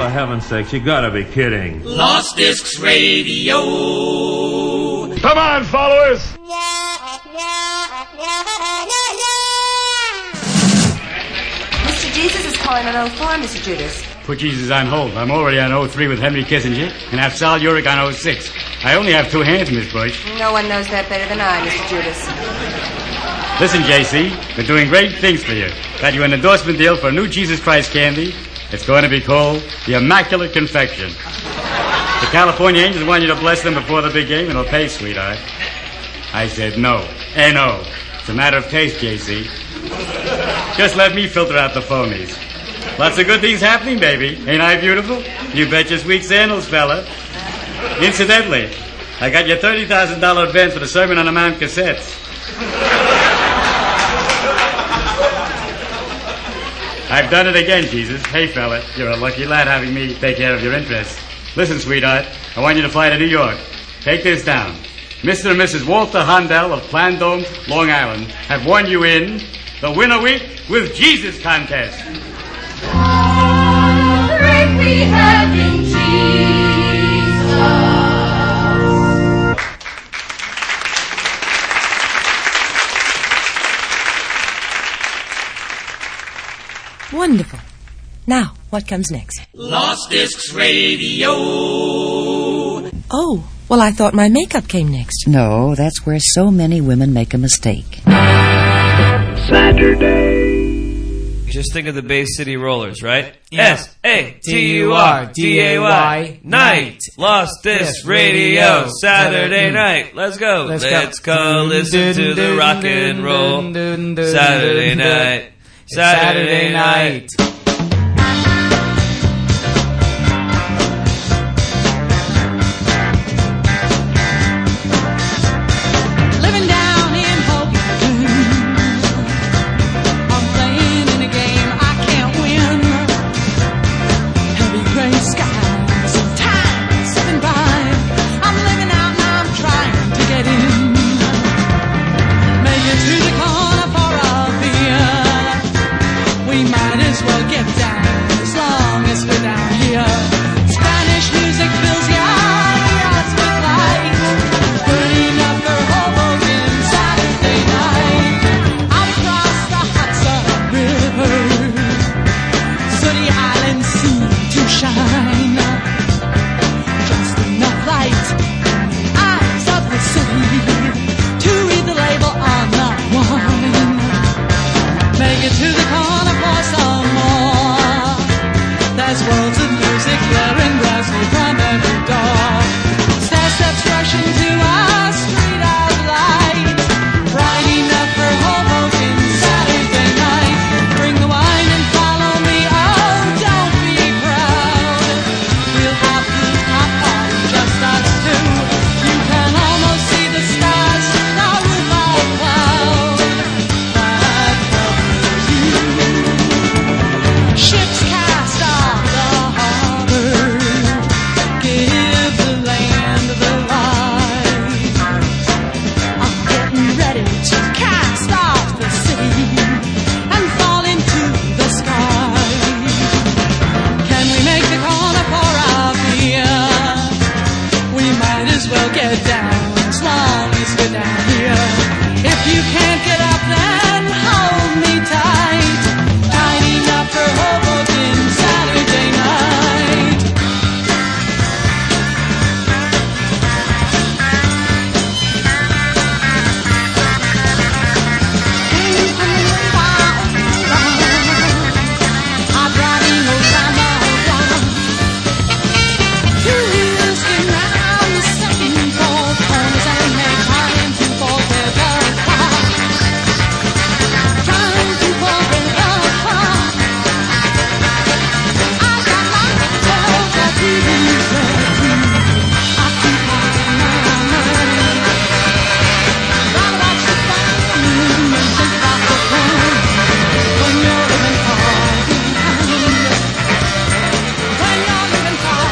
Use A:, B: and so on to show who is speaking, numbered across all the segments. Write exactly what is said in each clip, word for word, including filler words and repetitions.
A: for heaven's sakes, you gotta be kidding.
B: Lost Discs Radio.
C: Come on, followers!
D: Mister Jesus is calling on oh four, Mister Judas.
E: Put Jesus on hold. I'm already on oh three with Henry Kissinger, and have Sal Urich on oh six. I only have two hands, Miss Bush.
D: No one knows that better than I, Mister Judas.
E: Listen, J C, we're doing great things for you. Got you an endorsement deal for a new Jesus Christ candy. It's going to be called the Immaculate Confection. The California Angels want you to bless them before the big game, and it'll pay, sweetheart. I said no. N O. It's a matter of taste, J C. Just let me filter out the phonies. Lots of good things happening, baby. Ain't I beautiful? You bet your sweet sandals, fella. Incidentally, I got your thirty thousand dollars advance for the Sermon on the Mount cassettes. I've done it again, Jesus. Hey, fella, you're a lucky lad having me take care of your interests. Listen, sweetheart, I want you to fly to New York. Take this down. Mister and Missus Walter Hondell of Plandome, Long Island, have won you in the Winner Week with Jesus contest.
F: All the great we have in Jesus.
G: Wonderful. Now, what comes next?
B: Lost Discs Radio.
G: Oh, well, I thought my makeup came next.
H: No, that's where so many women make a mistake.
I: Saturday. Just think of the Bay City Rollers, right? Yeah. S A T U R D A Y. Night. Lost Discs Radio. Saturday night. Let's go. Let's, Let's go. go listen to the rock and roll. Saturday night. Saturday night.
F: Living down in Hoboken, I'm playing in a game I can't win. Heavy gray skies and time slipping by. I'm living out and I'm trying to get in. Make it to the corner for a beer. We might as well get down as long as we're down here. Spanish music fills your ears with light. Burning up for Hoboken Saturday night. Out across the Hudson River, sunny islands seem to shine. Just enough light in the eyes of the city to read the label on the wine. Make it to the corner for some more. There's worlds of music blaring brassy from every door. Stair steps rushing to our street of light. Bright enough for Hoboken Saturday night. Bring the wine and follow me, oh, don't be proud. We'll have a hot party, just us two. You can almost see the stars through the roof of cloud. That covers you. Ships cast off the harbor, give the land the light. I'm getting ready to cast off the city and fall into the sky. Can we make the corner for our beer? We might as well get down as long as we're down here. If you can't get up, then hold me tight. Tight enough for Hoboken Saturday night. I'm driving no summer one. Two wheels spin round the second four corners and make time to forget the clock. Time to forget the clock. I got my girls at T V set. I keep my mind. Gotta watch the sun and think about the fun when you're living far behind. When you're living far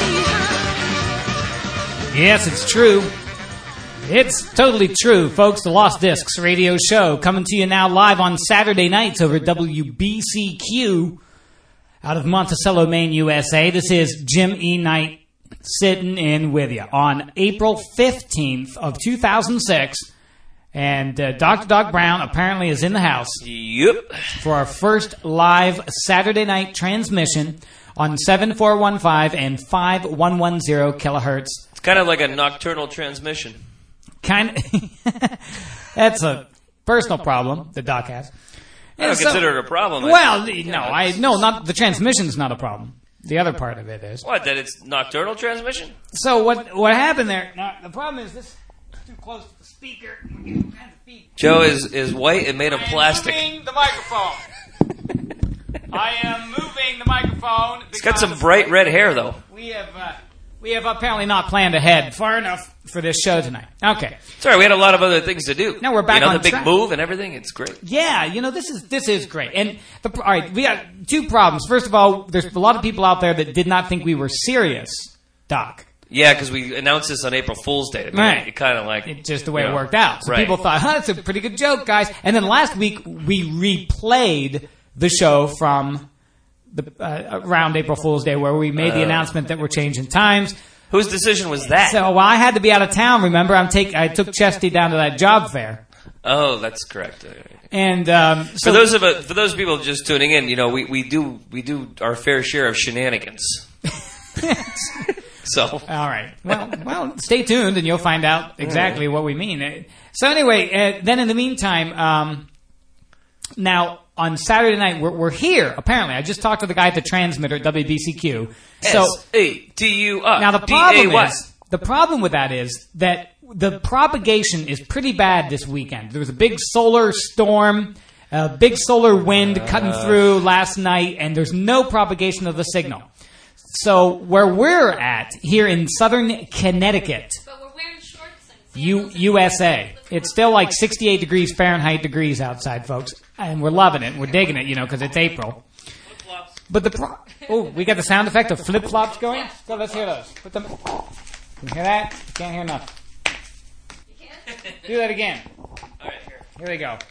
F: behind.
J: Yes, it's true. It's totally true, folks. The Lost Discs radio show coming to you now live on Saturday nights over W B C Q. out of Monticello, Maine, U S A. This is Jim E. Knight sitting in with you on April fifteenth of two thousand six. And uh, Doctor Doc Brown apparently is in the house.
I: Yep.
J: For our first live Saturday night transmission on seven four one five and five one one zero kilohertz.
I: It's kind of like a nocturnal transmission.
J: Kind of. That's a personal problem that Doc has.
I: I don't
J: so,
I: consider it a problem.
J: Well, no, I no, not the transmission's not a problem. The other part of it is.
I: What? That it's nocturnal transmission?
J: So what? What happened there? Now, the problem is this. Too close to the speaker.
I: Joe is, is white and made of
J: I
I: plastic.
J: am moving the microphone. I am moving the microphone.
I: It's got some bright red hair, though.
J: We have uh, we have apparently not planned ahead far enough for this show tonight. Okay.
I: Sorry, we had a lot of other things to do.
J: Now we're back
I: you know,
J: on
I: the big
J: track.
I: move and everything. It's great.
J: Yeah, you know this is this is great. And the, all right, we got two problems. First of all, there's a lot of people out there that did not think we were serious, Doc.
I: Yeah, because we announced this on April Fool's Day. I mean,
J: right.
I: It kind of like...
J: It's just the way
I: you know,
J: it worked out. So
I: right.
J: people thought, huh, that's a pretty good joke, guys. And then last week, we replayed the show from the uh, around April Fool's Day where we made the
I: Uh.
J: announcement that we're changing times.
I: Whose decision was that?
J: So, well, I had to be out of town, remember? I'm take, I took Chesty down to that job fair.
I: Oh, that's correct.
J: And um, so,
I: for those of uh, for those people just tuning in, you know, we, we do we do our fair share of shenanigans. So,
J: all right. Well, well, stay tuned, and you'll find out exactly what we mean. So, anyway, uh, then in the meantime, um, now on Saturday night we're, we're here. Apparently, I just talked to the guy at the transmitter at W B C Q. So,
I: S A T U R
J: now the problem
I: D A Y.
J: is the problem with that is that the propagation is pretty bad this weekend. There was a big solar storm, a big solar wind uh, cutting through last night, and there's no propagation of the signal. So where we're at here in southern Connecticut,
K: but we're wearing shorts and
J: U- U S A, it's still like sixty-eight degrees Fahrenheit degrees outside, folks, and we're loving it. We're digging it, you know, because it's April. But the pro- oh, we got the sound effect of flip flops going. So let's hear those. Put them. Can you hear that? You can't hear nothing.
K: You can't?
J: Do that again.
I: All right, here.
J: Here we go.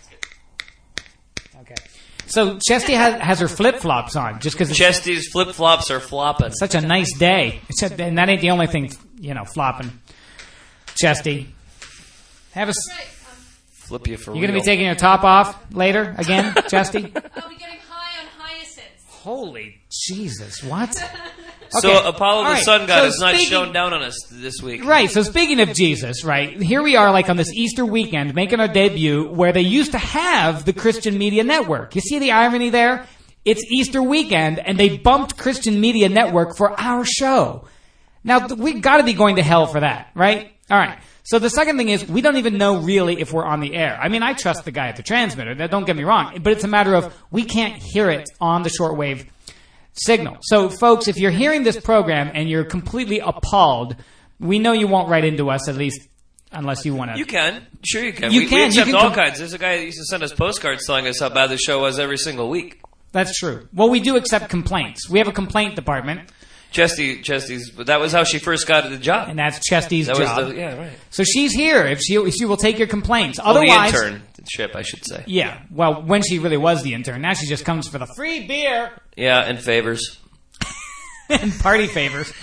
J: Okay. So Chesty has, has her flip flops on just because
I: Chesty's flip flops are flopping.
J: Such a nice day. It's a, and that ain't the only thing, you know, flopping. Chesty, have a.
K: Right, um,
I: Flip you for
J: You
I: real.
J: gonna be taking your top off later again, Chesty?
K: I'll be getting high on hyacinths.
J: Holy Jesus! What?
I: So
J: Okay.
I: Apollo
J: All
I: the
J: right.
I: Sun God
J: So
I: has not
J: speaking-
I: shown down on us this week.
J: Right, so speaking of Jesus, right, here we are like on this Easter weekend making our debut where they used to have the Christian Media Network. You see the irony there? It's Easter weekend and they bumped Christian Media Network for our show. Now, th- we've got to be going to hell for that, right? All right. So the second thing is we don't even know really if we're on the air. I mean, I trust the guy at the transmitter, that don't get me wrong, but it's a matter of we can't hear it on the shortwave signal. So, folks, if you're hearing this program and you're completely appalled, we know you won't write into us, at least unless you want to.
I: You can. Sure you can.
J: You
I: we,
J: can.
I: we
J: You
I: accept
J: can
I: all
J: com-
I: kinds. There's a guy that used to send us postcards telling us how bad the show was every single week.
J: That's true. Well, we do accept complaints. We have a complaint department.
I: Chesty, Chesty's, but that was how she first got the job.
J: And that's Chesty's
I: that
J: job.
I: Was the, yeah, right.
J: So she's here if she if she will take your complaints.
I: Well,
J: Otherwise,
I: the internship, I should say.
J: Yeah. Well, when she really was the intern, now she just comes for the free beer.
I: Yeah, and favors.
J: And party favors.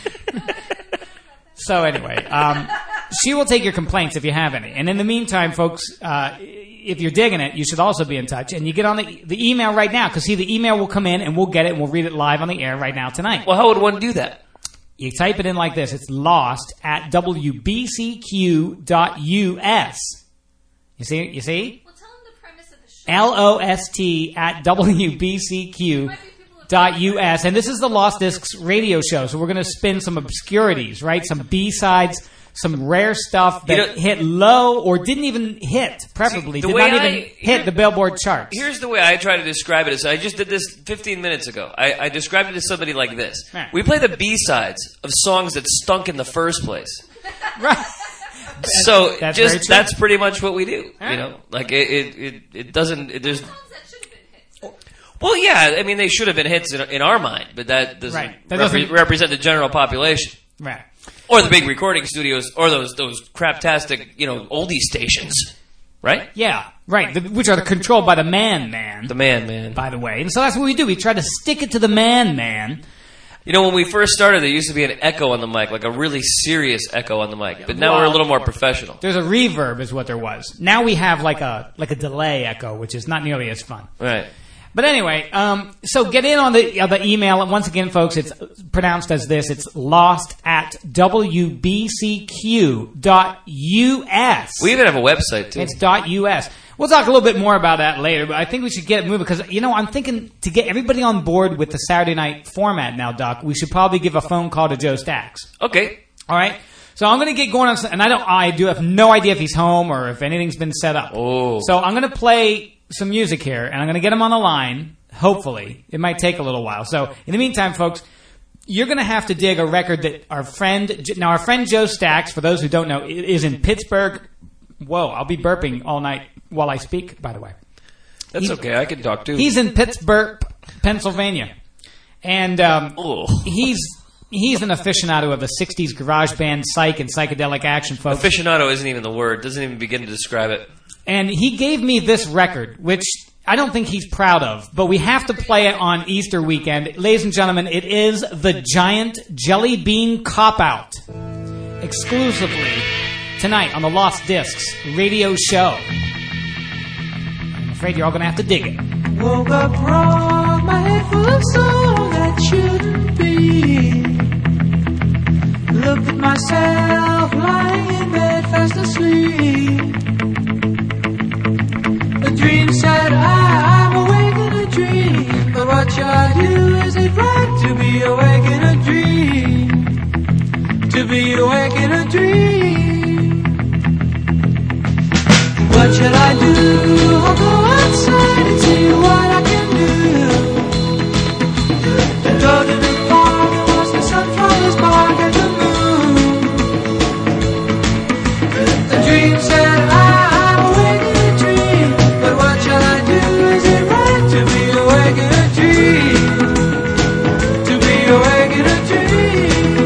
J: So anyway, um, she will take your complaints if you have any. And in the meantime, folks, uh, if you're digging it, you should also be in touch. And you get on the, the email right now, because see, the email will come in and we'll get it and we'll read it live on the air right now tonight.
I: Well, how would one do that?
J: You type it in like this. It's lost at w b c q dot u s. You see? You see?
K: Well, tell them the premise of the show.
J: L O S T at w b c q dot u s. And this is the Lost Discs radio show. So we're going to spin some obscurities, right? Some B-sides, some rare stuff that
I: You know-
J: hit low or didn't even hit, preferably.
I: See, the
J: did
I: way
J: not
I: I-
J: even hit the Billboard charts.
I: Here's the way I try to describe it. Is I just did this fifteen minutes ago. I, I described it to somebody like this.
J: Right.
I: We play the B-sides of songs that stunk in the first place.
J: Right.
I: So
J: That's very
I: just
J: true.
I: that's pretty much what we do.
J: Huh?
I: You know, like it it, it, it doesn't. It, there's
K: Songs that should have been hits.
I: well, yeah. I mean, they should have been hits in, in our mind, but that doesn't,
J: Right. That
I: repre-
J: doesn't-
I: represent the general population.
J: Right.
I: Or the big recording studios, or those those craptastic, you know, oldie stations. right?
J: Yeah, right. The, which are controlled by the man man.
I: The man man.
J: By the way. And so that's what we do. We try to stick it to the man man.
I: You know, when we first started, there used to be an echo on the mic, like a really serious echo on the mic. But now
J: Well,
I: we're a little more professional.
J: There's a reverb is what there was. Now we have like a like a delay echo, which is not nearly as fun.
I: Right.
J: But anyway, um, so get in on the uh, the email. And once again, folks, it's pronounced as this. It's lost at w b c q dot u s.
I: We even have a website, too.
J: It's .us. We'll talk a little bit more about that later, but I think we should get it moving because, you know, I'm thinking to get everybody on board with the Saturday night format now, Doc, we should probably give a phone call to Joe Stacks.
I: Okay.
J: All right? So I'm going to get going on, some, and I don't, I do have no idea if he's home or if anything's been set up.
I: Oh.
J: So I'm going to play some music here, and I'm going to get him on the line, hopefully. It might take a little while. So in the meantime, folks, you're going to have to dig a record that our friend, now our friend Joe Stacks, for those who don't know, is in Pittsburgh. Whoa, I'll be burping all night while I speak, by the way.
I: That's
J: He-
I: okay. I can talk, too.
J: He's in Pittsburgh, Pennsylvania. And um, he's he's an aficionado of the sixties garage band psych and psychedelic action, folks.
I: Aficionado isn't even the word. Doesn't even begin to describe it.
J: And he gave me this record, which I don't think he's proud of, but we have to play it on Easter weekend. Ladies and gentlemen, it is the Giant Jelly Bean Cop-Out. Exclusively tonight on the Lost Discs radio show. I'm afraid you're all going to have to dig it.
F: Woke up wrong, my head full of song that shouldn't be. Looked at myself lying in bed fast asleep. A dream said I'm awake in a dream, but what shall I do? Is it right to be awake in a dream? To be awake in a dream. What shall I do? I'll go outside and see what I can do. Go to the park and watch the sunflowers bark at the moon. The dream said I'm awake in a dream, but what shall I do? Is it right to be awake in a dream? To be awake in a dream.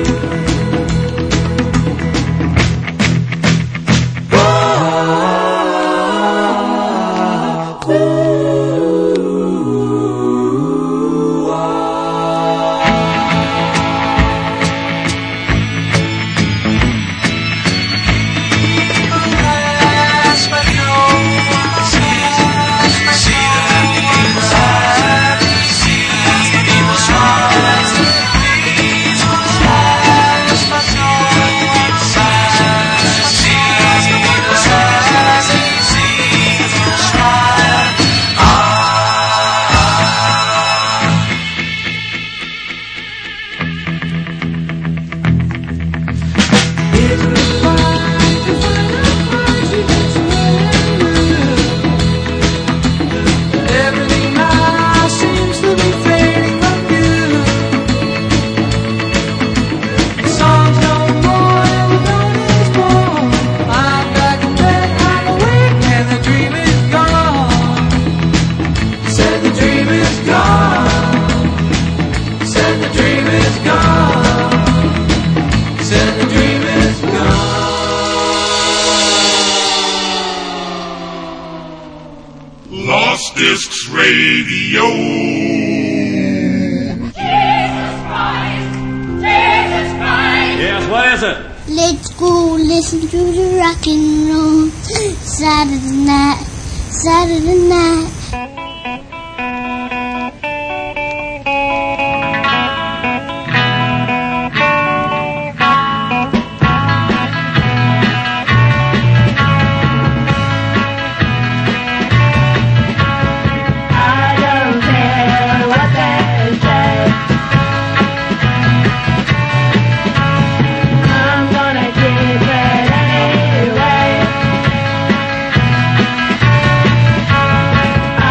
F: Everything now seems to be fading from view. The song's no more, and the dawn is born. I'm back in bed, I'm awake, and the dream is gone. Said the dream is gone. Said the dream is gone. Said the dream is gone.
C: Lost Discs Radio.
A: Yes, what is it?
L: Let's go listen to the rock and roll Saturday night, Saturday night.
F: I don't care what they say. I'm gonna keep it anyway. I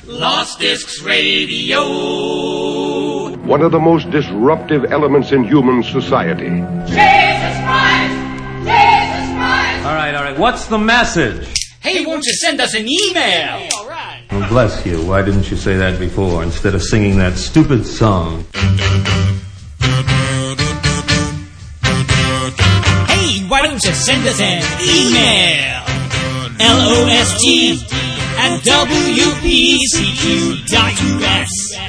B: Lost Discs Radio.
M: One of the most disruptive elements in human society.
A: Jesus Christ! Jesus Christ!
N: All right, all right. What's the message?
B: Hey, won't you send us an email?
N: All right. Well, bless you. Why didn't you say that before instead of singing that stupid song?
B: Hey, why don't you send us an email? L O S T at W B C Q dot U S.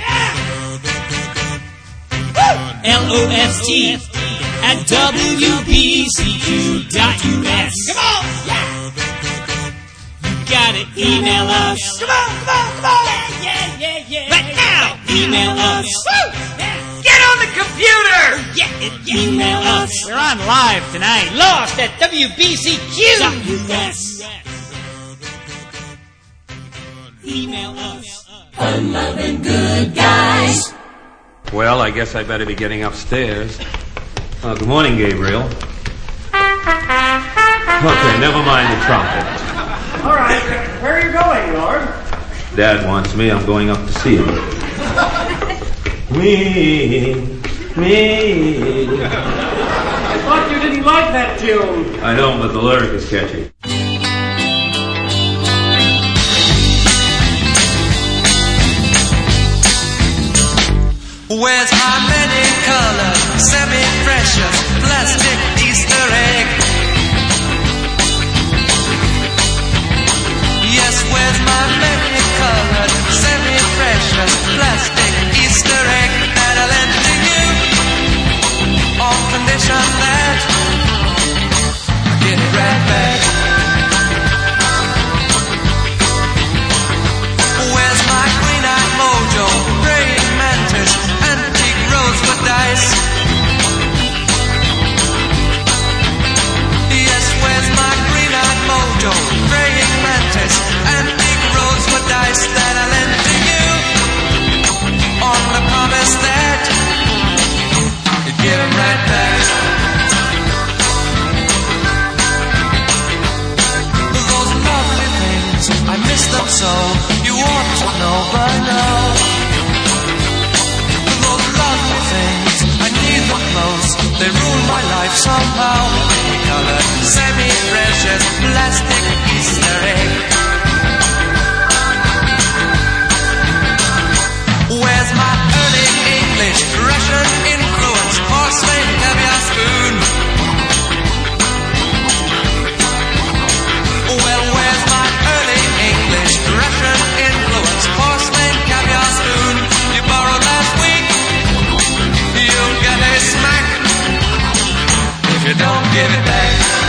B: L O S T at W B C Q dot U S. Come on! Yeah! You gotta email us. Come on, come on, come on! Yeah, yeah, yeah, yeah. Right now! Email us. Woo! Get on the computer! Yeah, yeah, email us.
J: We're on live tonight.
B: Lost at W B C Q dot U S. Email us. Fun-loving good guys.
N: Well, I guess I better be getting upstairs. Uh, good morning, Gabriel. Okay, never mind the trumpet.
O: All right, where are you going, Lord?
N: Dad wants me. I'm going up to see him. Me, me.
O: I thought you didn't like that tune.
N: I don't, but the lyric is catchy.
P: Where's my many-colored, semi-precious plastic Easter egg? Yes, where's my many-colored, semi-precious plastic Easter egg that I lent to you? On condition that I get it right back. Where's my green-eyed mojo, praying mantis, antique rosewood dice? Yes, where's my green-eyed mojo, praying mantis, antique rosewood dice that I lent to you on the promise that you'd give them right back. Those lovely things, I miss them so, you ought to know by now. Those lovely things, I need them close, they rule my life somehow. Many-colored, semi-precious, plastic Easter egg. Where's my early English, Russian influence, porcelain caviar spoon? Well, where's my early English, Russian influence, porcelain caviar spoon? You borrowed last week, you'll get a smack if you don't give it back.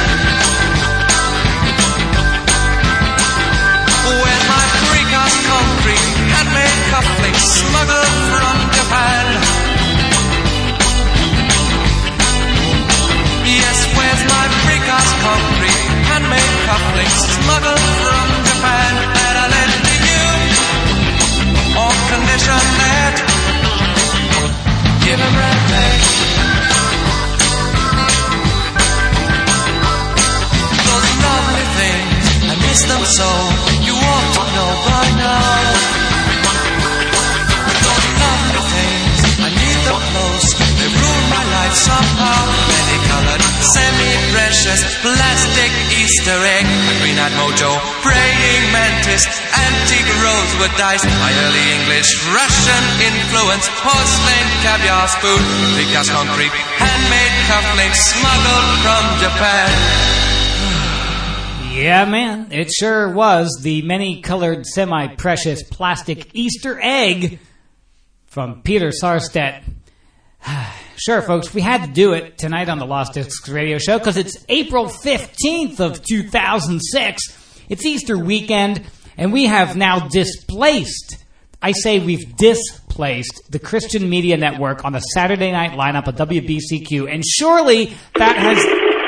P: Where's my precast concrete, handmade cufflinks, smuggled from Japan? Yes, where's my precast concrete, handmade cufflinks, smuggled from Japan that I lent to you on condition that give them right back. Those lovely things, I miss them so, you ought to know by now. Those lovely things, I need them close, they rule my life somehow. Many-colored, semi-precious, plastic Easter egg, a green-eyed mojo, praying mantis, antique rosewood dice, my early English, Russian influence, porcelain caviar spoon, precast concrete, handmade cufflinks, smuggled from Japan.
J: Yeah, man, it sure was the many-colored, semi-precious plastic Easter egg from Peter Sarstedt. Sure, folks, we had to do it tonight on the Lost Discs Radio Show because it's April fifteenth of two thousand six. It's Easter weekend, and we have now displaced, I say we've displaced the Christian Media Network on the Saturday night lineup of W B C Q, and surely that has...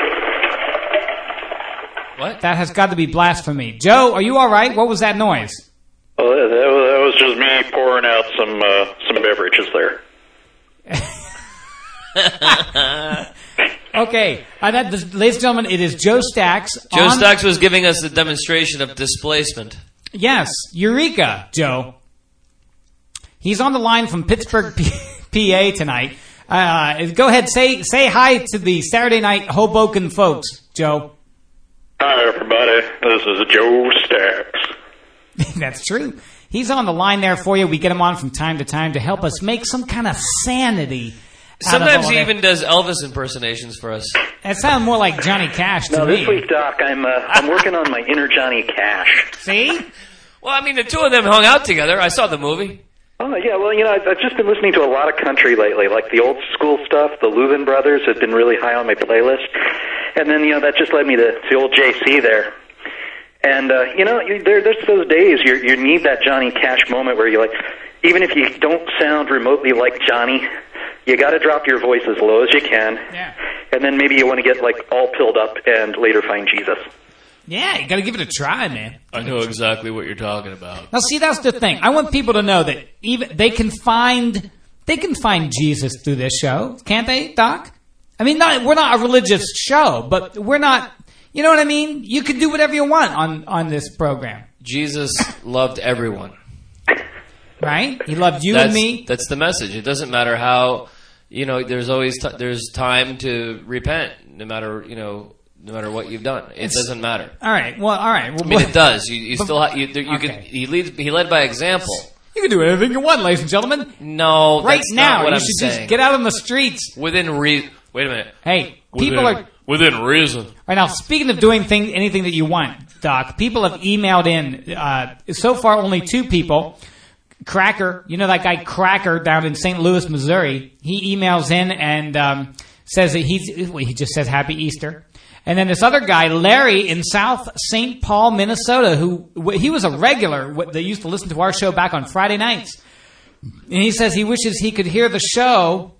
J: What? That has got to be blasphemy. Joe, are you all right? What was that noise?
Q: Well, that, that was just me pouring out some uh, some beverages there.
J: Okay, uh, that, this, ladies and gentlemen, it is Joe Stacks.
I: Joe
J: on...
I: Stacks was giving us a demonstration of displacement.
J: Yes, Eureka, Joe. He's on the line from Pittsburgh, P A tonight. Uh, go ahead, say say hi to the Saturday night Hoboken folks, Joe.
Q: Hi, everybody. This is Joe Stacks.
J: That's true. He's on the line there for you. We get him on from time to time to help us make some kind of sanity.
I: Sometimes he even does Elvis impersonations for us.
J: That sounds more like Johnny Cash to
R: no,
J: me.
R: this week, Doc, I'm uh, I'm working on my inner Johnny Cash.
J: See?
I: Well, I mean, the two of them hung out together. I saw the movie.
R: Oh, yeah, well, you know, I've, I've just been listening to a lot of country lately, like the old school stuff. The Louvin brothers have been really high on my playlist. And then, you know, that just led me to, to old J C there. And, uh, you know, you, there, there's those days you you need that Johnny Cash moment where you like, even if you don't sound remotely like Johnny, you got to drop your voice as low as you can.
J: Yeah.
R: And then maybe you want to get, like, all pilled up and later find Jesus.
J: Yeah, you got to give it a try, man.
I: I know exactly what you're talking about.
J: Now, see, that's the thing. I want people to know that even they can find they can find Jesus through this show, can't they, Doc? I mean, not, we're not a religious show, but we're not. You know what I mean? You can do whatever you want on on this program.
I: Jesus loved everyone,
J: right? He loved you
I: that's,
J: and me.
I: That's the message. It doesn't matter how. You know, there's always t- there's time to repent, no matter you know. No matter what you've done, it it's, doesn't matter.
J: All right. Well, all right. Well,
I: I mean, it does. You, you
J: but,
I: still ha- you, you
J: okay.
I: can. He leads. He led by example.
J: You can do anything you want, ladies and gentlemen.
I: No,
J: right
I: that's
J: now
I: not what
J: you
I: I'm
J: should
I: saying.
J: just get out on the streets
I: Within reason. Wait a minute.
J: Hey,
I: within,
J: people are
I: within reason.
J: Right now, speaking of doing thing, anything that you want, Doc, people have emailed in. Uh, so far, only two people. Cracker, you know that guy Cracker down in Saint Louis, Missouri. He emails in and um, says that he's. Well, he just says Happy Easter. And then this other guy, Larry, in South Saint Paul, Minnesota, who he was a regular that used to listen to our show back on Friday nights. And he says he wishes he could hear the show,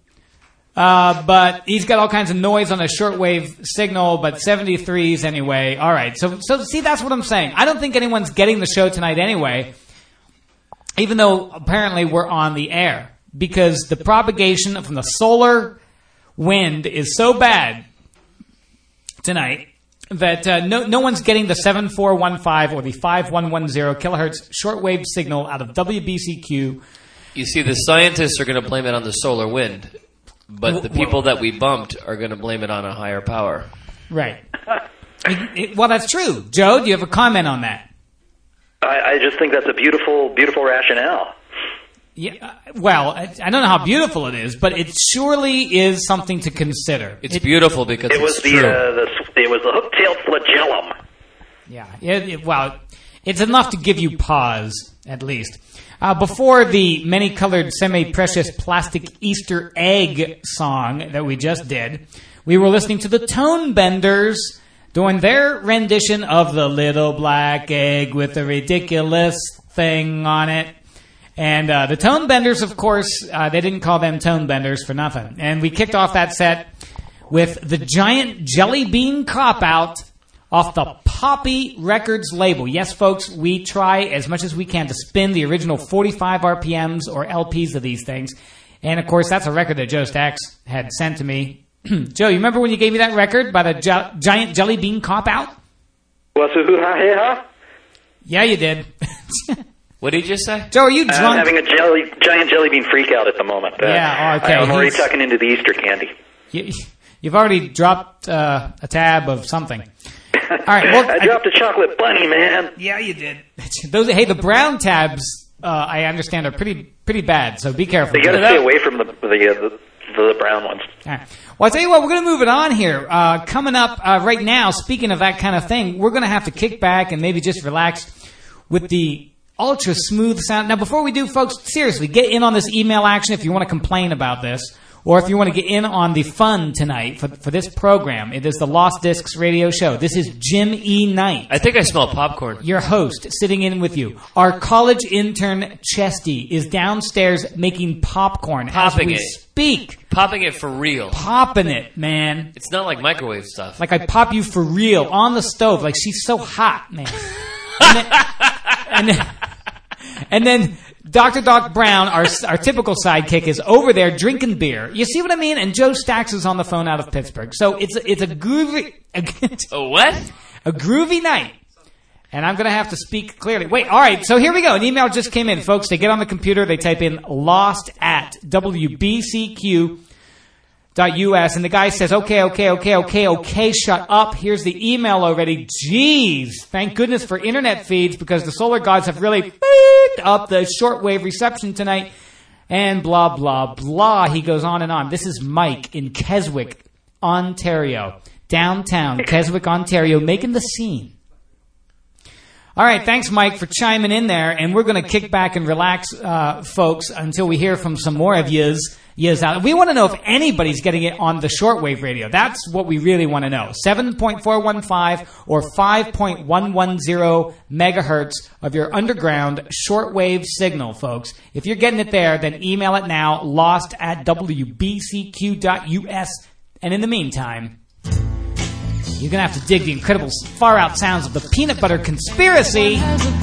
J: uh, but he's got all kinds of noise on a shortwave signal, but seventy-threes anyway. All right, so so see, that's what I'm saying. I don't think anyone's getting the show tonight anyway, even though apparently we're on the air, because the propagation from the solar wind is so bad tonight that uh, no no one's getting the seven four one five or the five one one zero kilohertz shortwave signal out of W B C Q.
I: You see, the scientists are going to blame it on the solar wind, but the people that we bumped are going to blame it on a higher power.
J: Right. it, it, well, that's true. Joe, do you have a comment on that?
R: I, I just think that's a beautiful, beautiful rationale.
J: Yeah, well, I, I don't know how beautiful it is, but it surely is something to consider.
I: It's it, beautiful because
R: it was
I: it's
R: the,
I: true.
R: Uh, the it was the hook-tailed flagellum.
J: Yeah, it, it, well, it's enough to give you pause, at least. Uh, before the many-colored, semi-precious plastic Easter egg song that we just did, we were listening to the Tone Benders doing their rendition of the little black egg with the ridiculous thing on it. And uh, the Tone Benders, of course, uh, they didn't call them Tone Benders for nothing. And we kicked off that set with the Giant Jelly Bean Cop-Out off the Poppy Records label. Yes, folks, we try as much as we can to spin the original forty-five R P Ms or L Ps of these things. And, of course, that's a record that Joe Stacks had sent to me. Joe, you remember when you gave me that record by the Gi- Giant Jelly Bean Cop-Out?
R: What's a hoo-ha, hey-ha?
J: Yeah, you did.
I: What did you just say?
J: Joe, are you drunk?
R: I'm having a jelly, giant jelly bean freak out at the moment. Uh,
J: yeah, okay.
R: I'm already tucking into the Easter candy.
J: You, you've already dropped uh, a tab of something. All right. Well,
R: I dropped I, a chocolate bunny, man.
J: Yeah, you did. Those, hey, the brown tabs, uh, I understand, are pretty pretty bad, so be careful.
R: You got to stay away from the the, uh, the the brown ones.
J: All right. Well, I'll tell you what, we're going to move it on here. Uh, coming up uh, right now, speaking of that kind of thing, we're going to have to kick back and maybe just relax with the ultra smooth sound. Now, before we do, folks, seriously, get in on this email action if you want to complain about this, or if you want to get in on the fun tonight for for this program. It is the Lost Discs Radio Show. This is Jim E. Knight.
I: I think I smell popcorn.
J: Your host, sitting in with you. Our college intern, Chesty, is downstairs making popcorn
I: Popping
J: as we
I: it.
J: speak.
I: Popping it for real.
J: Popping it, man.
I: It's not like microwave stuff.
J: Like I pop you for real on the stove. Like she's so hot, man. And then, and then, and then Doctor Doc Brown, our our typical sidekick, is over there drinking beer. You see what I mean? And Joe Stacks is on the phone out of Pittsburgh. So it's a, it's a groovy a,
I: a what?
J: A groovy night. And I'm going to have to speak clearly. Wait, all right, so here we go. An email just came in, folks. They get on the computer, they type in lost at W B C Q dot U S, and the guy says, okay, okay, okay, okay, okay, shut up. Here's the email already. Jeez, thank goodness for internet feeds, because the solar gods have really beeped up the shortwave reception tonight, and blah, blah, blah. He goes on and on. This is Mike in Keswick, Ontario. Downtown Keswick, Ontario, making the scene. All right, thanks, Mike, for chiming in there, and we're going to kick back and relax, uh, folks, until we hear from some more of yous. Yous out. We want to know if anybody's getting it on the shortwave radio. That's what we really want to know. seven point four one five or five point one one zero megahertz of your underground shortwave signal, folks. If you're getting it there, then email it now, lost at W B C Q dot U S. And in the meantime, you're going to have to dig the incredible far-out sounds of the Peanut Butter Conspiracy.
F: Has a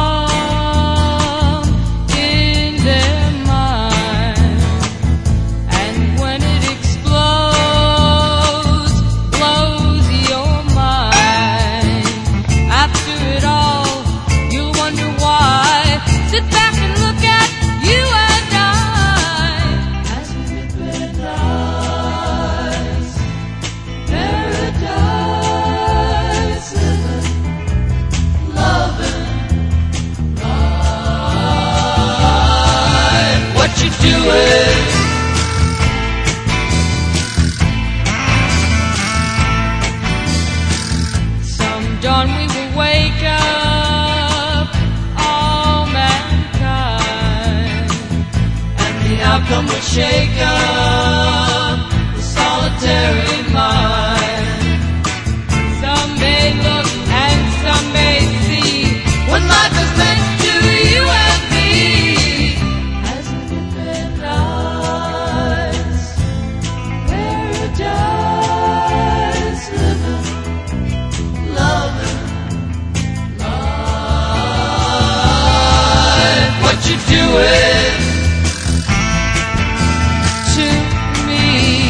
F: bomb in their mind, and when it explodes, blows your mind. After it all, you'll wonder why. Sit back and look at you and I. As we paradise, paradise, living, loving life. What you doing? Some dawn we will wake up all mankind, and the outcome will shake up the solitary mind. Some may look and some may see what life is meant to you and me. As we paradise, paradise, living, loving life. What you doing to me?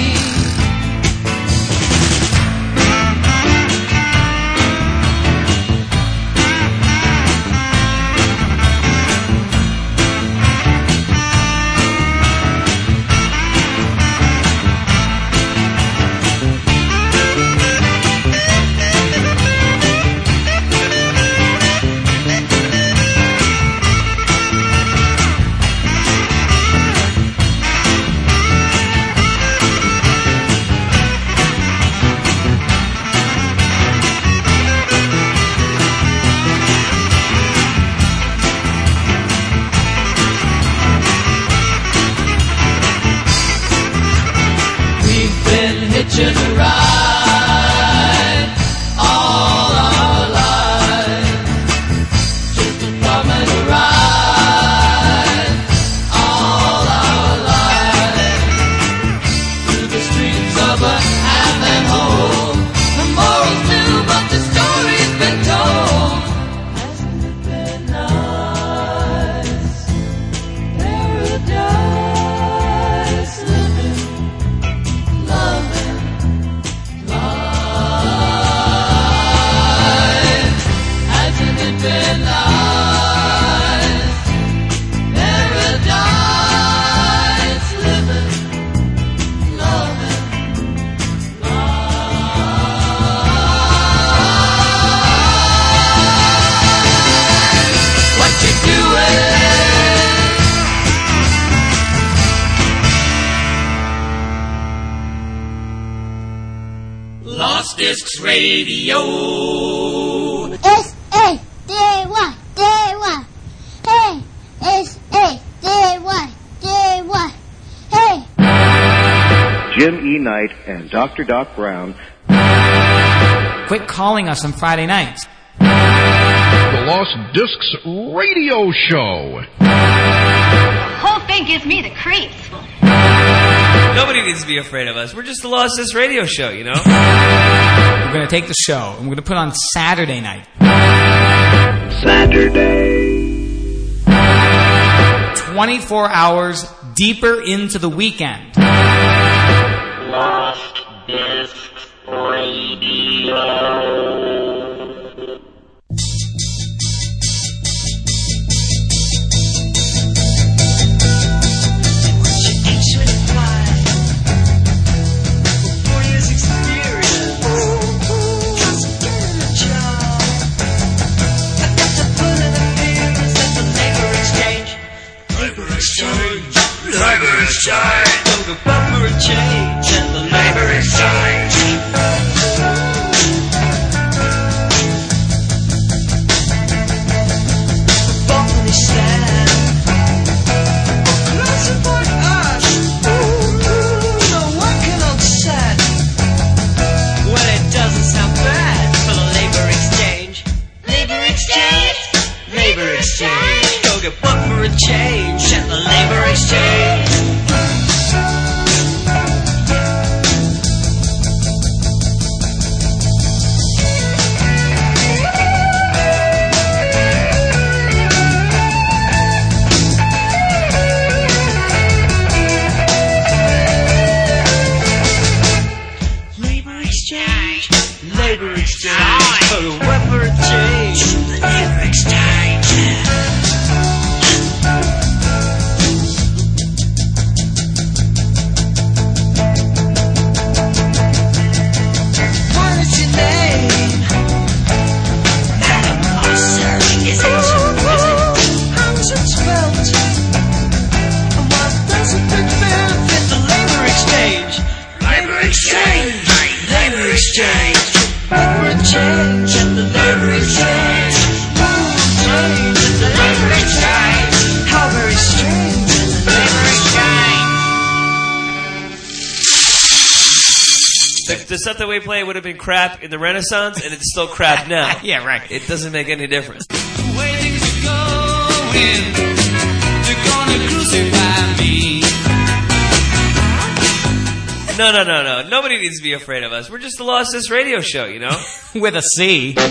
F: We've been hitching a ride all our lives, just a bum and a ride all our lives, through the streets of a half and whole. The moral's new, but the story's been told. Hasn't it been nice? Paradise, living, loving life. Hasn't it been nice? Paradise, living, loving life. What you doing?
B: Lost Discs Radio.
L: S A D Y D Y. Hey, S A D Y D Y. Hey.
S: Jim E. Knight and Doctor Doc Brown.
J: Quit calling us on Friday nights.
T: The Lost Discs Radio Show.
K: The whole thing gives me the creeps.
I: Nobody needs to be afraid of us. We're just the Lost Discs Radio Show, you know?
J: We're going to take the show, and we're going to put on Saturday night.
S: Saturday.
J: twenty-four hours deeper into the weekend.
A: Lost Discs Radio.
P: exchange, labor exchange. Go to buffer exchange at the labor exchange. Buffer stand. Classified ash. Ooh, no one can upset. Well, it doesn't sound bad for the labor exchange. Labor exchange, labor exchange. Go get buffer and change at the labor exchange. Labor exchange, labor exchange. Go to buffer and change, the labor exchange. What is your name? Madam Officer, is it? Is it? How is it spelled? And what does it benefit the labor exchange? Labor exchange, labor exchange. Labor exchange and the labor exchange. Ooh, change and the labor exchange. How very strange and the labor exchange.
I: The, the stuff that we play would have been crap in the Renaissance, and it's still crap now.
J: Yeah, right.
I: It doesn't make any difference.
P: The way things are going, they're gonna crucify me.
I: No, no, no, no. Nobody needs to be afraid of us. We're just the Lost Disc Radio Show, you know?
J: With a C.
P: Do,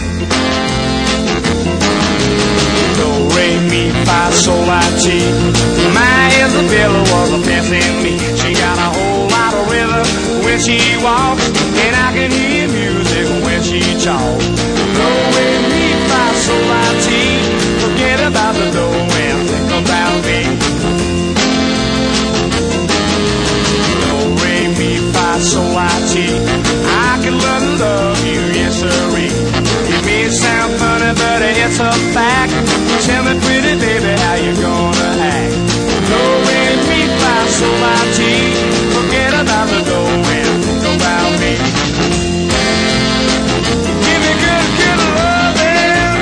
P: re, mi, fa, sol, la, ti. My Isabella was a passing me. She got a whole lot of rhythm when she walks, and I can hear music when she talks. Do, re, mi, fa, sol, la, ti. Forget about the dough and think about me. Do, re, mi, fa, sol, la, ti. I can learn to love you, yes, sirree. It may sound funny, but it's a fact. Tell me, pretty baby, how you gonna act? Do, re, mi, fa, sol, la, ti. Forget about the dough and think about me. Give me good, good loving.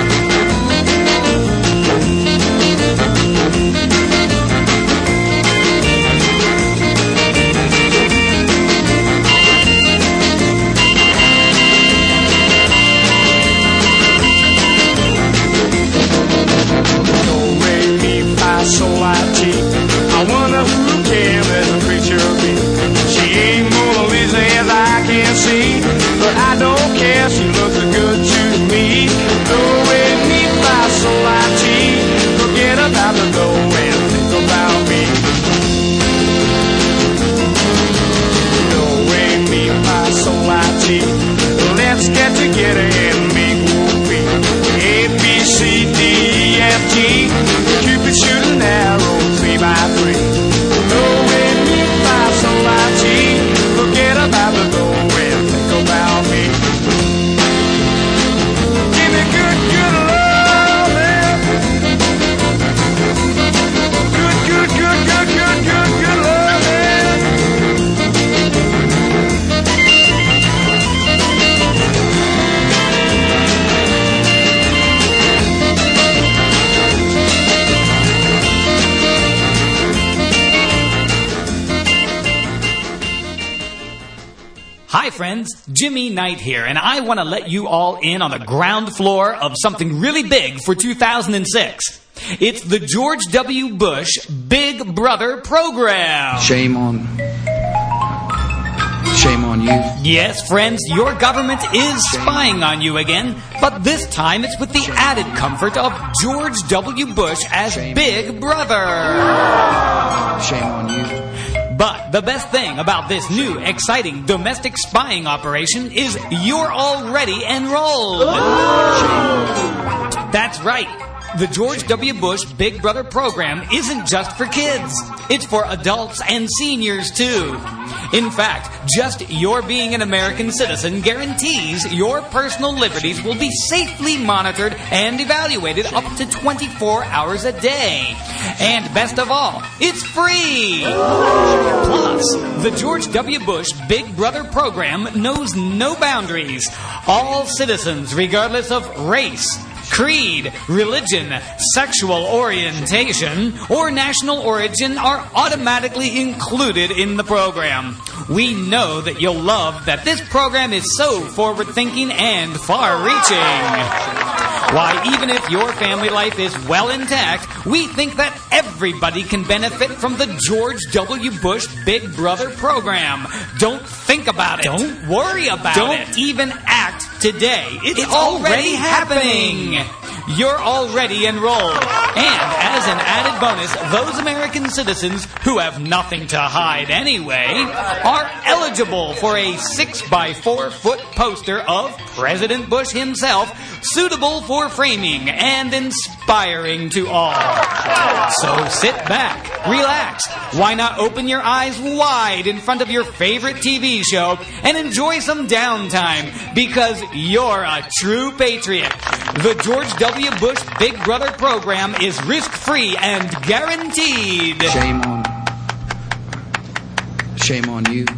P: Do, re, mi, fa, sol, la, ti. I wonder who can let a creature be. She ain't Mona Lisa as I can see, but I don't care, she looks good to me. Do, re, mi, fa, sol, la, ti. Forget about the dough and think about me. Do, re, mi, fa, sol, la, ti. Let's get together and make whoopee. A, B, C, D, E, F, G. Cupid shooting arrows three by three. Do, re, mi, fa, sol, la, ti. Forget about the dough and think about me. Give me good, good loving. Good, good, good, good, good, good, good loving.
J: Hi, friends. Jimmy Knight here, and I want to let you all in on the ground floor of something really big for two thousand six. It's the George W. Bush Big Brother program.
U: Shame on... Shame on you.
J: Yes, friends, your government is spying on you again, but this time it's with the added comfort of George W. Bush as Big Brother.
U: Shame on you.
J: But the best thing about this new, exciting domestic spying operation is you're already enrolled. That's right. The George W. Bush Big Brother program isn't just for kids. It's for adults and seniors, too. In fact, just your being an American citizen guarantees your personal liberties will be safely monitored and evaluated up to twenty-four hours a day. And best of all, it's free! Plus, the George W. Bush Big Brother program knows no boundaries. All citizens, regardless of race, creed, religion, sexual orientation, or national origin are automatically included in the program. We know that you'll love that this program is so forward-thinking and far-reaching. Why, even if your family life is well intact, we think that everybody can benefit from the George W. Bush Big Brother program. Don't think about it. Don't worry about Don't it. Don't even act today. It's, it's already, already happening. happening. You're already enrolled. And as an added bonus, those American citizens who have nothing to hide anyway are eligible for a six by four foot poster of President Bush himself, suitable for framing and inspiring to all. So sit back, relax. Why not open your eyes wide in front of your favorite T V show and enjoy some downtime, because you're a true patriot. The George W. Bush Big Brother program is risk-free and guaranteed.
U: Shame on... Shame on you.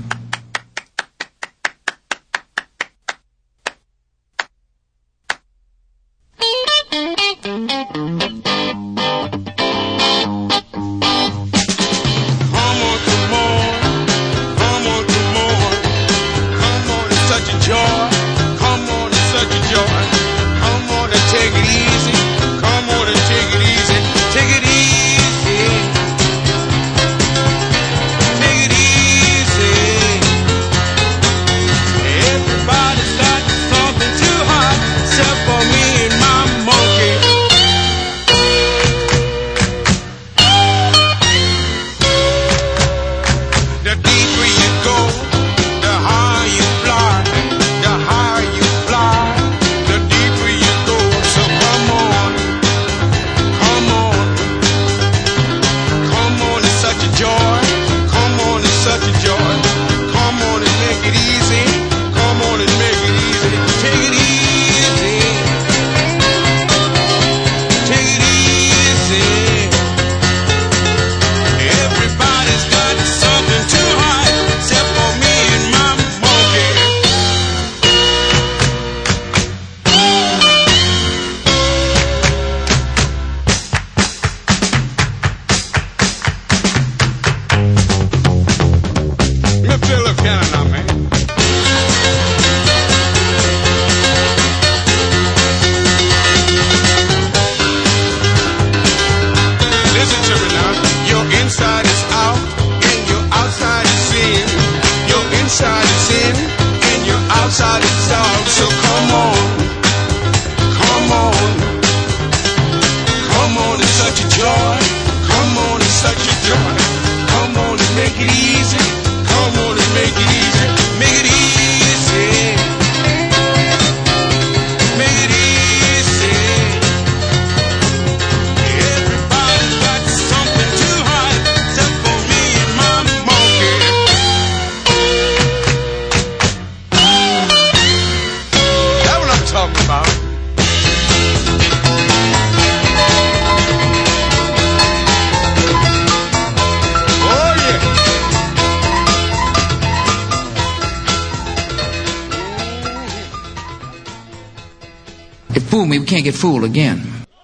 U: Fool me, we can't get fooled again.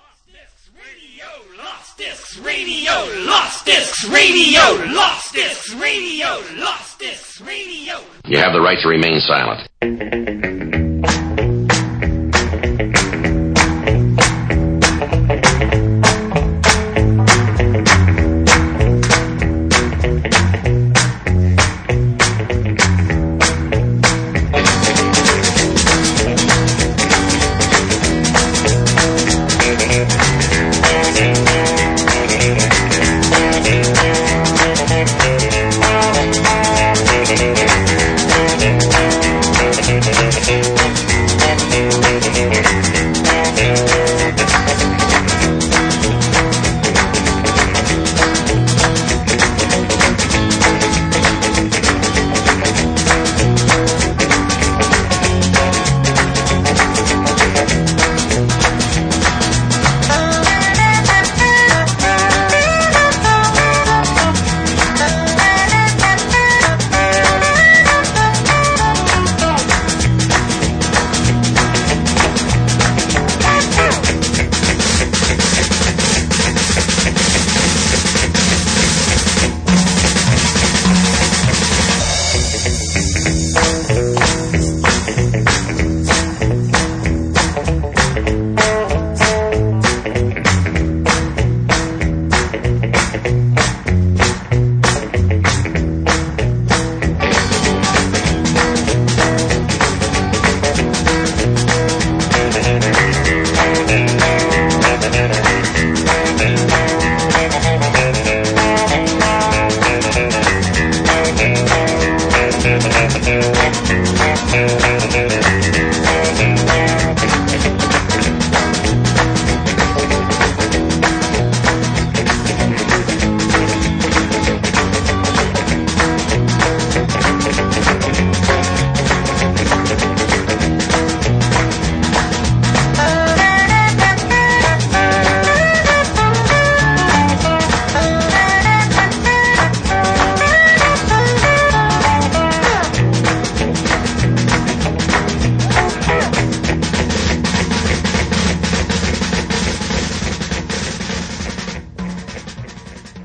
B: Lost Discs Radio, Lost Discs Radio, Lost Discs Radio, Lost Discs Radio.
D: You have the right to remain silent.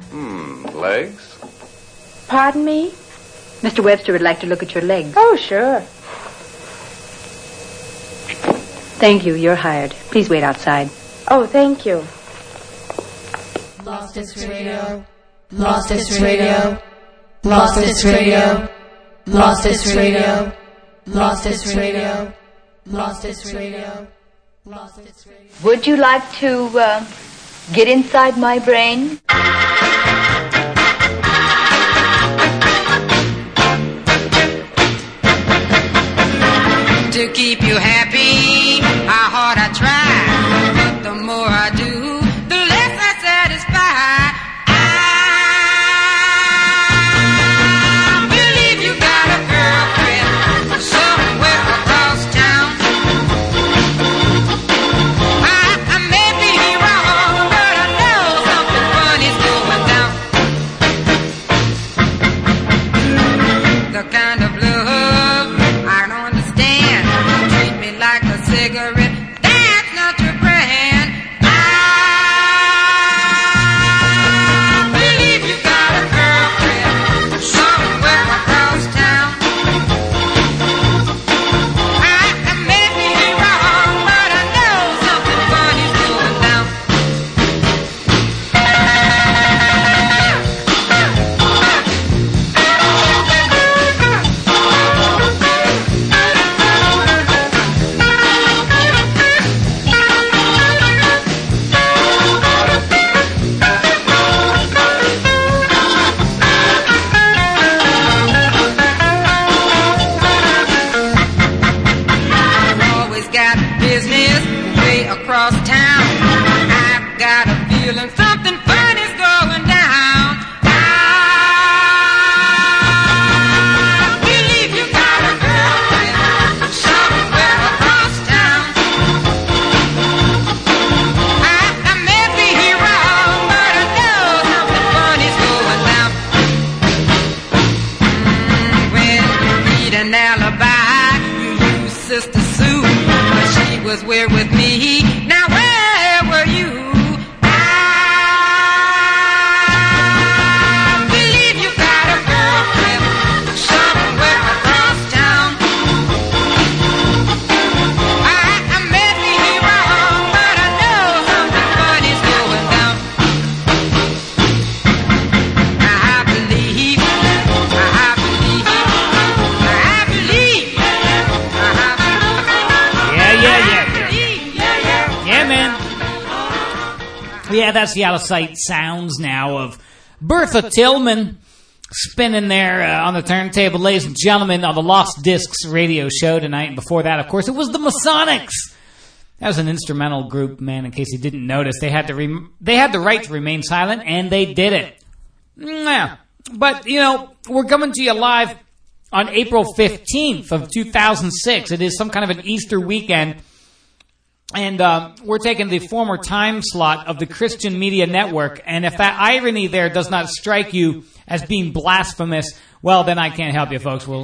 E: Hmm, legs?
K: Pardon me? Mister Webster would like to look at your legs.
V: Oh, sure.
K: Thank you. You're hired. Please wait outside.
V: Oh, thank you.
F: Lost Discs Radio. Lost Discs Radio. Lost Discs Radio. Lost Discs Radio. Lost Discs Radio. Lost Discs Radio. Lost Discs Radio.
K: Would you like to uh, get inside my brain?
W: To keep you happy, how hard I try. But the more I do, the less I satisfy. I believe you got a girlfriend somewhere across town. I, I may be wrong, but I know something funny's going down. The kind of love I don't understand. Treat me like a cigarette. That's not your brand. I believe you got a girlfriend somewhere across town. I, I may be wrong, but I know something funny's going down. I've always got business way across town. I've got a feeling something funny's going down. I believe you got a girlfriend somewhere across town. I, I may be wrong, but I know something funny's going down. Mm, when you need an alibi, you use Sister Sue. But she was where with me. Now where were you? I believe you got a girlfriend somewhere across town. I, I may be wrong, but I know something funny's going down. I believe, I believe, I believe,
J: Yeah, yeah, yeah. Yeah, man. Yeah, that's the out-of-sight sounds now of Bertha Tillman spinning there uh, on the turntable. Ladies and gentlemen, on the Lost Discs radio show tonight. And before that, of course, it was the Masonics. That was an instrumental group, man, in case you didn't notice. They had to rem- they had the right to remain silent, and they did it. Yeah. But, you know, we're coming to you live on April fifteenth of two thousand six. It is some kind of an Easter weekend. And uh, we're taking the former time slot of the Christian Media Network. And if that irony there does not strike you as being blasphemous, well, then I can't help you, folks. We'll,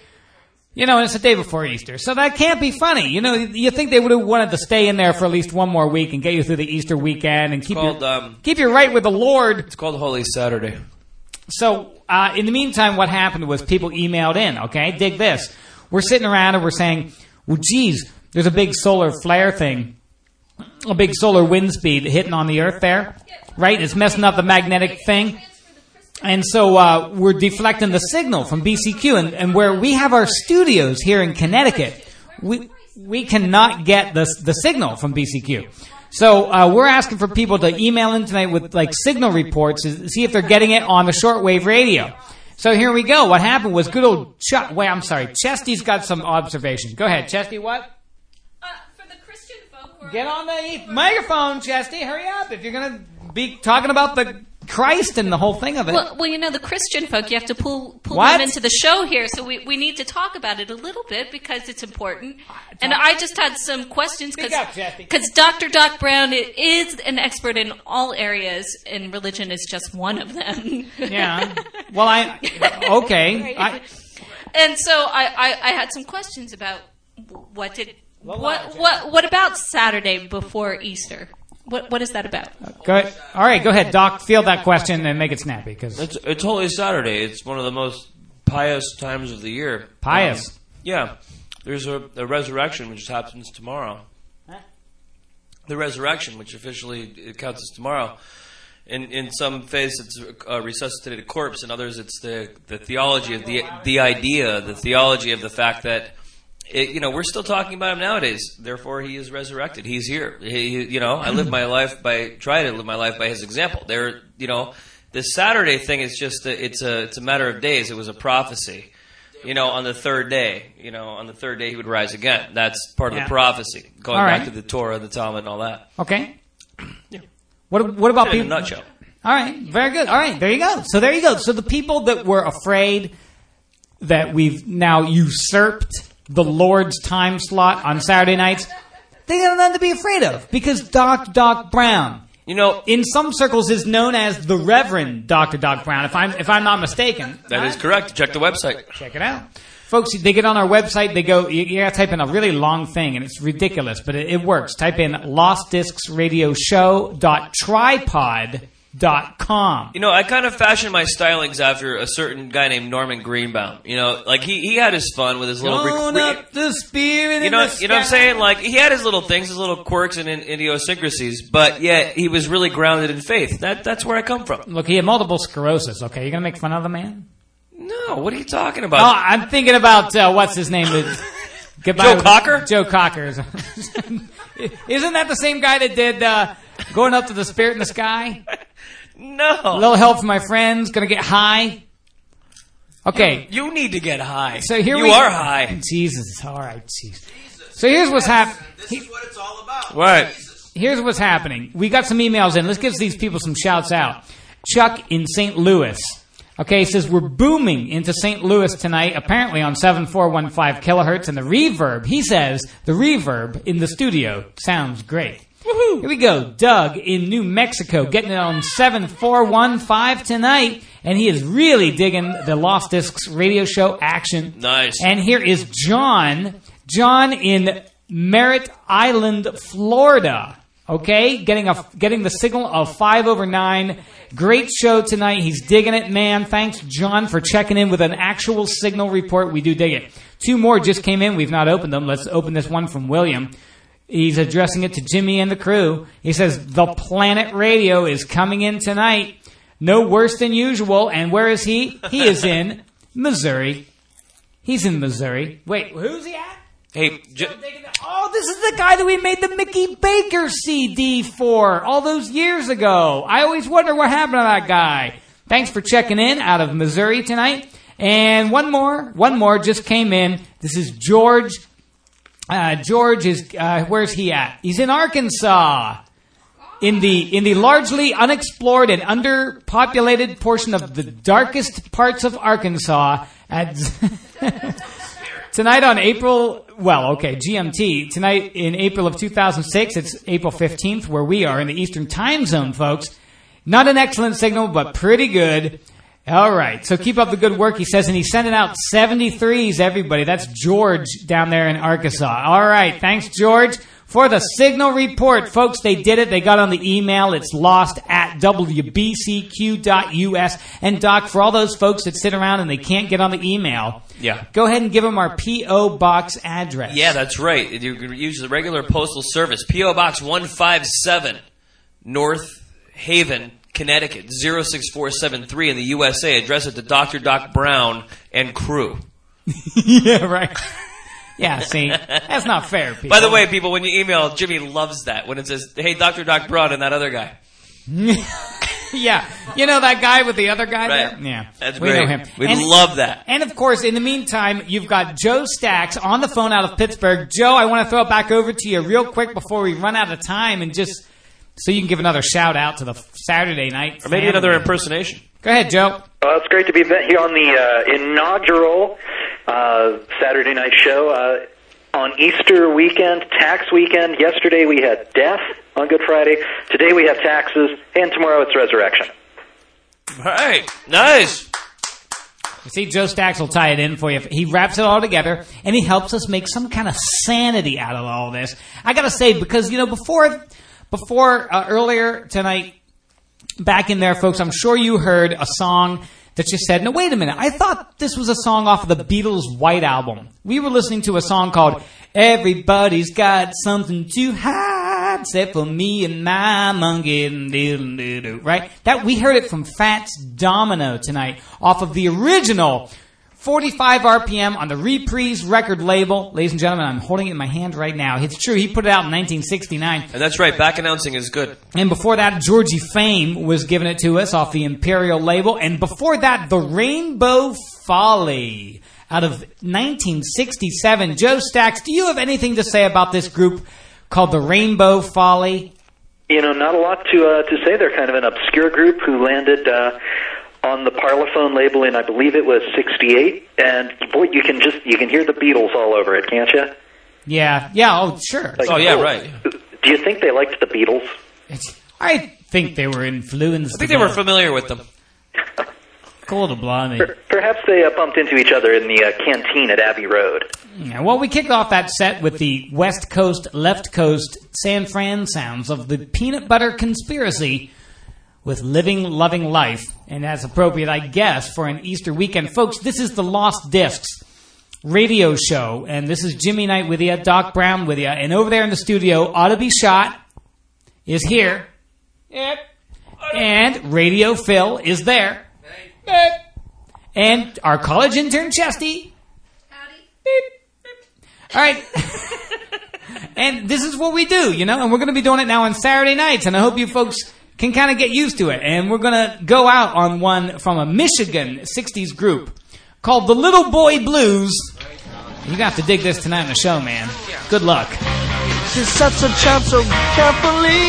J: you know, it's the day before Easter. So that can't be funny. You know, you think they would have wanted to stay in there for at least one more week and get you through the Easter weekend and keep,
I: called,
J: you,
I: um,
J: keep you right with the Lord.
I: It's called Holy Saturday.
J: So, uh, in the meantime, what happened was people emailed in, okay? Dig this. We're sitting around and we're saying, well, geez, there's a big solar flare thing, a big solar wind speed hitting on the Earth there, right? It's messing up the magnetic thing. And so uh, we're deflecting the signal from B C Q. And, and where we have our studios here in Connecticut, we we cannot get the, the signal from B C Q. So uh, we're asking for people to email in tonight with like signal reports to see if they're getting it on the shortwave radio. So here we go. What happened was good old Chuck. Wait, I'm sorry. Chesty's got some observations. Go ahead, Chesty. What?
X: Uh, for the Christian folk,
J: get on the microphone, Chesty. Hurry up! If you're gonna be talking about the Christ and the whole thing of it.
X: Well, well, you know, the Christian folk, you have to pull pull
J: What?
X: them into the show here, so we, we need to talk about it a little bit because it's important. And I just had some questions because Doctor Doc Brown is an expert in all areas, and religion is just one of them.
J: Yeah. Well, I okay. I,
X: and so I, I, I had some questions about what did
J: Well,
X: what
J: wow,
X: what what about Saturday before Easter? What What is that about?
J: Go ahead. All right, go ahead, Doc. Field that question and make it snappy. Cause
I: It's, it's Holy Saturday. It's one of the most pious times of the year.
J: Pious?
I: Um, yeah. There's a, a resurrection, which happens tomorrow.
J: Huh?
I: The resurrection, which officially it counts as tomorrow. In in some faiths, it's a resuscitated corpse. In others, it's the, the theology of the the idea, the theology of the fact that, it, you know, we're still talking about him nowadays. Therefore, he is resurrected. He's here. He, you know, I live my life by try to live my life by his example. There, you know, the Saturday thing is just a, it's a it's a matter of days. It was a prophecy. You know, on the third day, you know, on the third day he would rise again. That's part of
J: Yeah.
I: the prophecy, going
J: All
I: back
J: right.
I: to the Torah, the Talmud, and all that.
J: Okay. What what about
I: In a
J: people?
I: nutshell.
J: All right, very good. All right, there you go. So there you go. So the people that were afraid that we've now usurped the Lord's time slot on Saturday nights, they got nothing to be afraid of because Doc Doc Brown,
I: you know,
J: in some circles is known as the Reverend Doctor Doc Brown. If I'm if I'm not mistaken,
I: That is correct. Check the website.
J: check it out. Folks, they get on our website, they go, you, you gotta type in a really long thing, and it's ridiculous, but it, it works. Type in lost discs radio show dot tripod dot com.
I: You know, I kind of fashioned my stylings after a certain guy named Norman Greenbaum. You know, like he, he had his fun with his little...
J: Going
I: rec-
J: up the spirit
I: you
J: in
I: know,
J: the
I: you know what I'm
J: sky.
I: saying? Like, he had his little things, his little quirks and in- idiosyncrasies, but yet he was really grounded in faith. That That's where I come from.
J: Look, he had multiple sclerosis, okay? You gonna make fun of the man?
I: No, what are you talking
J: Oh,
I: about?
J: I'm thinking about, uh, what's his name? Goodbye
I: Joe
J: with-
I: Cocker?
J: Joe Cocker. Isn't that the same guy that did uh, Going Up to the Spirit in the Sky?
I: No.
J: A little help from my friends. Gonna get high. Okay.
I: You, you need to get high.
J: So here
I: you
J: we
I: are high.
J: Jesus. All right. Jesus. So here's what's happening.
E: This is what it's all about.
I: Right.
J: Here's what's happening. We got some emails in. Let's give these people some shouts out. Chuck in Saint Louis. Okay, he says, we're booming into Saint Louis tonight, apparently on seven four one five kilohertz, and the reverb, he says, the reverb in the studio sounds great. Here we go. Doug in New Mexico getting it on seven four one five tonight, and he is really digging the Lost Discs radio show action.
I: Nice.
J: And here is John. John in Merritt Island, Florida. Okay, getting a getting the signal of five over nine. Great show tonight. He's digging it, man. Thanks, John, for checking in with an actual signal report. We do dig it. Two more just came in. We've not opened them. Let's open this one from William. He's addressing it to Jimmy and the crew. He says, the Planet Radio is coming in tonight. No worse than usual. And where is he? He is in Missouri. He's in Missouri. Wait, who's he at?
I: Hey, j-
J: Oh, this is the guy that we made the Mickey Baker C D for all those years ago. I always wonder what happened to that guy. Thanks for checking in out of Missouri tonight. And one more, one more just came in. This is George. Uh, George is, uh, where's he at? He's in Arkansas. In the, in the largely unexplored and underpopulated portion of the darkest parts of Arkansas at, tonight on April, well, okay, G M T. Tonight in April of two thousand six, it's April fifteenth, where we are in the Eastern Time Zone, folks. Not an excellent signal, but pretty good. All right, so keep up the good work, he says, and he's sending out seventy-threes, everybody. That's George down there in Arkansas. All right, thanks, George, for the signal report. Folks, they did it. They got on the email. It's lost at W B C Q dot U S. And, Doc, for all those folks that sit around and they can't get on the email,
I: yeah,
J: go ahead and give them our P O. Box address.
I: Yeah, that's right. You can use the regular postal service. P O. Box one five seven, North Haven, Connecticut, zero six four seven three in the U S A. Address it to Doctor Doc Brown and crew.
J: Yeah, right. Yeah, see, that's not fair, people.
I: By the way, people, when you email, Jimmy loves that. When it says, hey, Doctor Doc Brown and that other guy.
J: Yeah. You know that guy with the other guy
I: Right.
J: there? Yeah.
I: That's
J: we
I: great.
J: know him.
I: We
J: And-
I: love that.
J: And, of course, in the meantime, you've got Joe Stacks on the phone out of Pittsburgh. Joe, I want to throw it back over to you real quick before we run out of time and just so you can give another shout-out to the Saturday night
I: Or maybe
J: family.
I: another impersonation.
J: Go ahead, Joe.
R: Well, it's great to be here on the uh, inaugural uh, Saturday night show uh, on Easter weekend, tax weekend. Yesterday we had death on Good Friday. Today we have taxes, and tomorrow it's resurrection.
I: All right. Nice.
J: You see, Joe Stacks will tie it in for you. He wraps it all together, and he helps us make some kind of sanity out of all this. I got to say, because, you know, before... before, uh, earlier tonight, back in there, folks, I'm sure you heard a song that you said, no, wait a minute, I thought this was a song off of the Beatles' White Album. We were listening to a song called Everybody's Got Something to Hide, except for me and my monkey, right? That, we heard it from Fats Domino tonight, off of the original forty-five R P M on the Reprise record label. Ladies and gentlemen, I'm holding it in my hand right now. It's true, he put it out in nineteen sixty-nine.
I: And that's right, back announcing is good.
J: And before that, Georgie Fame was giving it to us off the Imperial label. And before that, The Rainbow Folly out of nineteen sixty-seven. Joe Stacks, do you have anything to say about this group called The Rainbow Folly?
R: You know, not a lot to uh, to say. They're kind of an obscure group who landed uh, on the Parlophone label in, I believe it was sixty-eight, and boy, you can just you can hear the Beatles all over it, can't you?
J: Yeah, yeah, oh sure.
I: Like, oh yeah, oh, right.
R: Do you think they liked the Beatles?
J: It's, I think they were influenced.
I: I think they were familiar with them.
J: Cold blimey.
R: Per- perhaps they uh, bumped into each other in the uh, canteen at Abbey Road.
J: Yeah, well, we kicked off that set with the West Coast, Left Coast, San Fran sounds of the Peanut Butter Conspiracy with Living, Loving Life. And that's appropriate, I guess, for an Easter weekend. Folks, this is the Lost Discs radio show, and this is Jimmy Knight with you, Doc Brown with you, and over there in the studio, Ought to Be Shot is here. Yep. And Radio Phil is there. Yep. And our college intern, Chesty. Howdy. Beep. Beep. All right. And this is what we do, you know, and we're going to be doing it now on Saturday nights, and I hope you folks can kind of get used to it. And we're going to go out on one from a Michigan sixties group called the Little Boy Blues. You're going to have to dig this tonight on the show, man. Good luck.
E: She sets a child so carefully,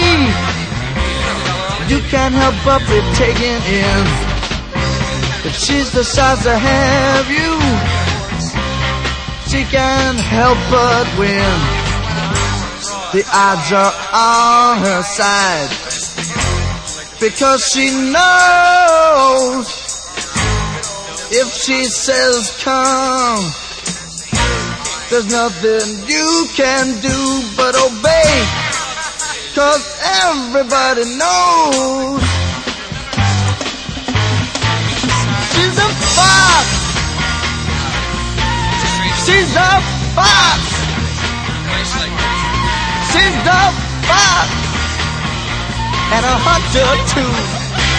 E: you can't help but be taken in. If she's the size to have you, she can't help but win. The odds are on her side, because she knows if she says come, there's nothing you can do but obey, 'cause everybody knows she's a fox. She's a fox. She's a fox. And a hunter too.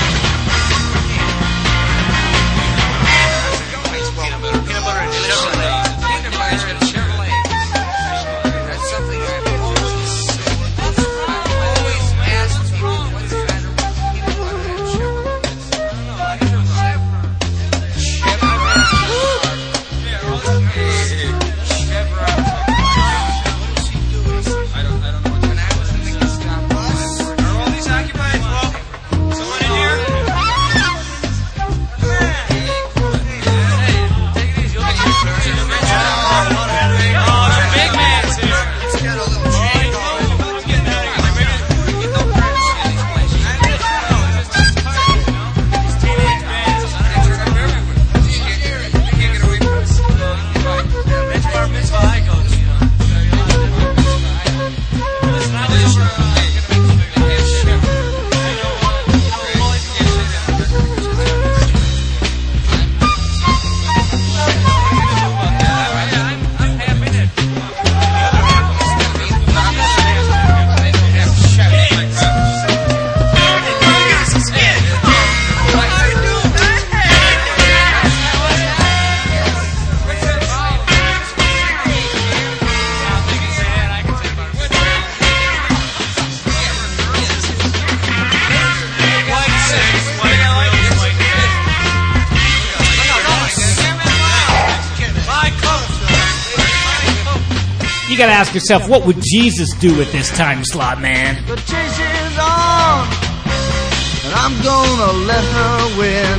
J: You gotta ask yourself, what would Jesus do at this time slot, man?
E: The chase is on, and I'm gonna let her win,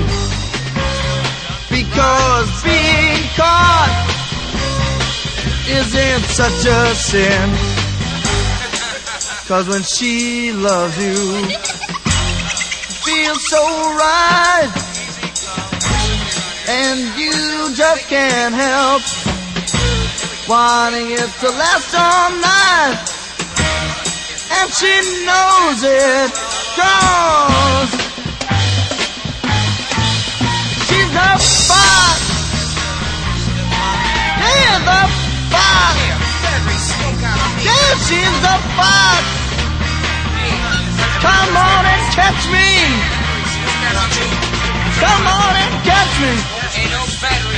E: because being caught isn't such a sin. 'Cause when she loves you, it feels so right, and you just can't help wanting it to last all night. and she knows it. Cause she's the fox. She's the fox. Yeah, she's the fox. Come on and catch me. Come on and catch me.
P: Ain't no battery.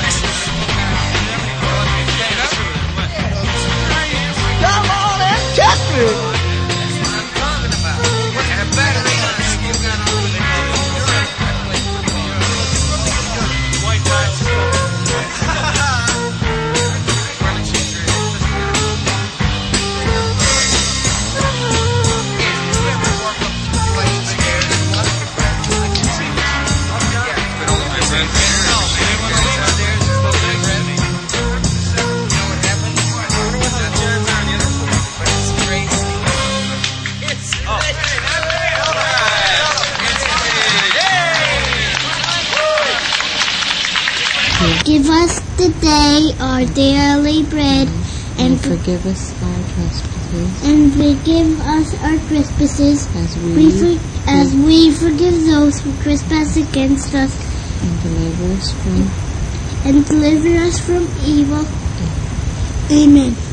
E: Come on and catch me.
P: I'm talking about. And a battery. You got to lose it. White tights.
L: Give us today our daily bread, and,
C: and forgive us our trespasses,
L: and forgive us our trespasses,
C: as we,
L: we for, as we forgive those who trespass against us,
C: and deliver us from
L: and deliver us from evil. Amen.